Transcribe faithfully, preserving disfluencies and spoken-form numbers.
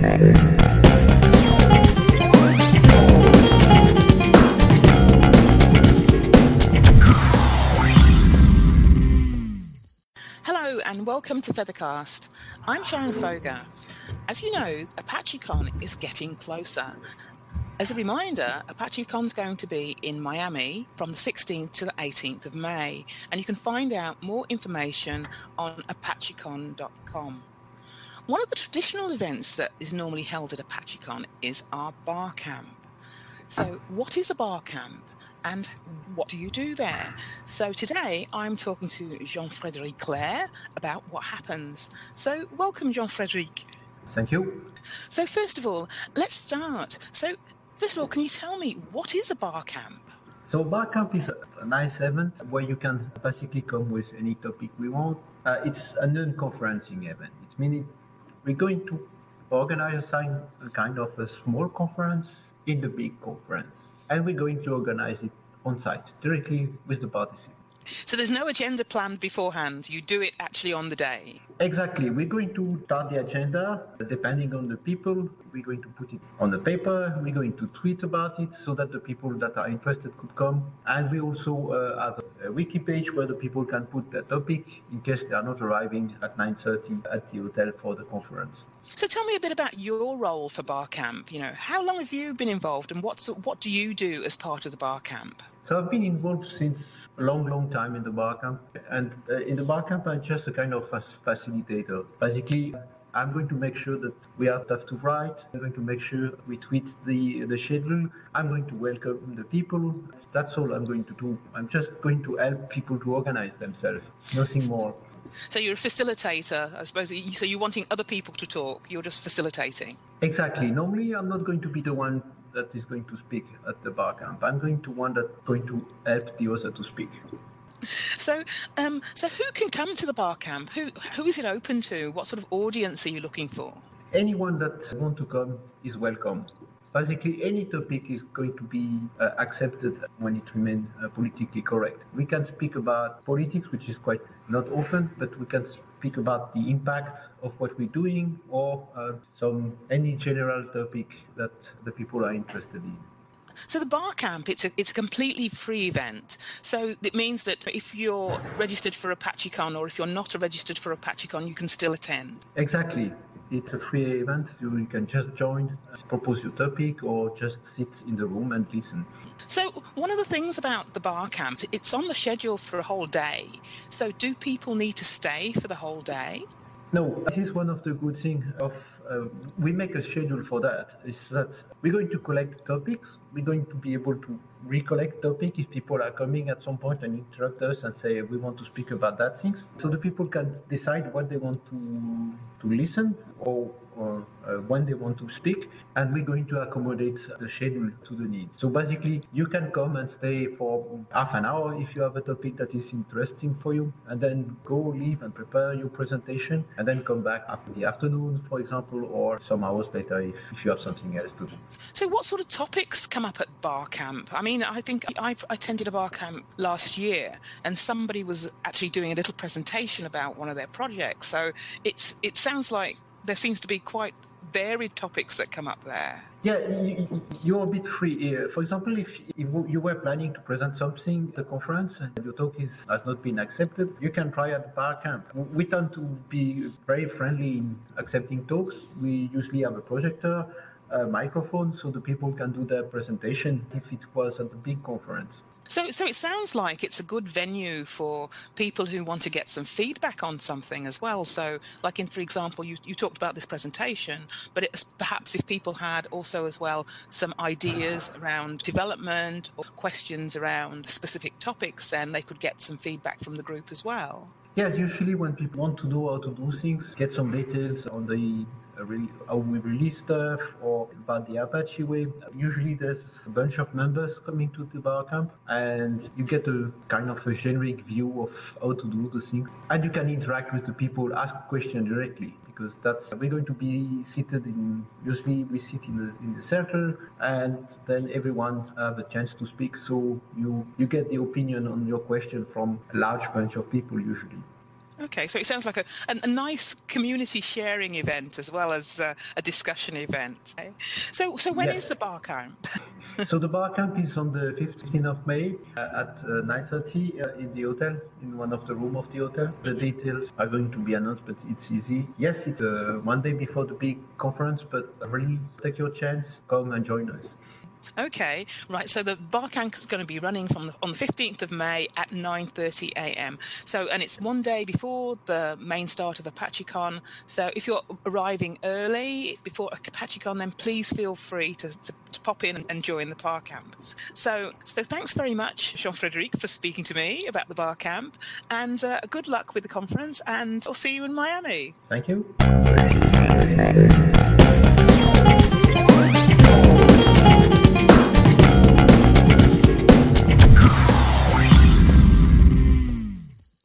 Hello and welcome to Feathercast. I'm Sharon Foger. As you know, ApacheCon is getting closer. As a reminder, ApacheCon is going to be in Miami from the sixteenth to the eighteenth of May, and you can find out more information on apachecon dot com. One of the traditional events that is normally held at ApacheCon is our bar camp. So what is a bar camp and what do you do there? So today I'm talking to Jean-Frédéric Clair about what happens. So welcome, Jean-Frédéric. Thank you. So first of all, let's start. So first of all, can you tell me what is a bar camp? So bar camp is a nice event where you can basically come with any topic we want. Uh, it's a non-conferencing event. It means we're going to organize a kind of a small conference in the big conference. And we're going to organize it on site, directly with the participants. So there's no agenda planned beforehand, you do it actually on the day? Exactly. We're going to start the agenda, depending on the people. We're going to put it on the paper, we're going to tweet about it so that the people that are interested could come. And we also uh, have a wiki page where the people can put their topic in case they are not arriving at nine thirty at the hotel for the conference. So tell me a bit about your role for Bar Camp. You know, how long have you been involved and what's, what do you do as part of the Bar Camp? So I've been involved since a long, long time in the bar camp. And uh, in the bar camp, I'm just a kind of a facilitator. Basically, I'm going to make sure that we have stuff to write. I'm going to make sure we tweet the, the schedule. I'm going to welcome the people. That's all I'm going to do. I'm just going to help people to organize themselves. Nothing more. So you're a facilitator, I suppose. So you're wanting other people to talk. You're just facilitating. Exactly. Normally, I'm not going to be the one that is going to speak at the bar camp. I'm going to one that's going to help the other to speak. So, um, so who can come to the bar camp? Who, who is it open to? What sort of audience are you looking for? Anyone that wants to come is welcome. Basically, any topic is going to be uh, accepted when it remains uh, politically correct. We can speak about politics, which is quite not often, but we can speak about the impact of what we're doing or uh, some any general topic that the people are interested in. So the bar camp, it's a it's a completely free event. So it means that if you're registered for ApacheCon or if you're not registered for ApacheCon, you can still attend. Exactly. It's a free event. You can just join, propose your topic, or just sit in the room and listen. So one of the things about the bar camp, it's on the schedule for a whole day. So do people need to stay for the whole day? No, this is one of the good things of uh, we make a schedule for that. Is that we're going to collect topics. We're going to be able to recollect topics if people are coming at some point and interrupt us and say we want to speak about that things. So the people can decide what they want to to listen or, or uh, when they want to speak, and we're going to accommodate the schedule to the needs. So basically, you can come and stay for half an hour if you have a topic that is interesting for you, and then go, leave, and prepare your presentation, and then come back after the afternoon, for example, or some hours later if, if you have something else to do. So what sort of topics come up at bar camp? I mean, I think I attended a bar camp last year, and somebody was actually doing a little presentation about one of their projects. So it's it sounds like there seems to be quite varied topics that come up there. Yeah, you, you're a bit free here. For example, if, if you were planning to present something at the conference and your talk is, has not been accepted, you can try at the bar camp. We tend to be very friendly in accepting talks. We usually have a projector, a microphone, so the people can do their presentation if it was at a big conference. So, so it sounds like it's a good venue for people who want to get some feedback on something as well. So, like in, for example, you, you talked about this presentation, but it's perhaps if people had also as well some ideas around development or questions around specific topics, then they could get some feedback from the group as well. Yes, usually when people want to know how to do things, get some details on the uh, re- how we release stuff or about the Apache way, usually there's a bunch of members coming to the bar camp and you get a kind of a generic view of how to do the things. And you can interact with the people, ask questions directly, because that's we're going to be seated in, usually we sit in the in the circle and then everyone have a chance to speak, so you you get the opinion on your question from a large bunch of people usually. Okay, so it sounds like a, a, a nice community sharing event as well as uh, a discussion event. Okay. So, so when Yes. is the bar camp? So the bar camp is on the fifteenth of May uh, at uh, nine thirty uh, in the hotel, in one of the rooms of the hotel. The details are going to be announced, but it's easy. Yes, it's uh, one day before the big conference, but really take your chance, come and join us. Okay, right. So the bar camp is going to be running from the, on the fifteenth of May at nine thirty a m. So, and it's one day before the main start of ApacheCon. So if you're arriving early before ApacheCon, then please feel free to, to, to pop in and join the bar camp. So, so thanks very much, Jean-Frédéric, for speaking to me about the bar camp, and uh, good luck with the conference, and I'll see you in Miami. Thank you.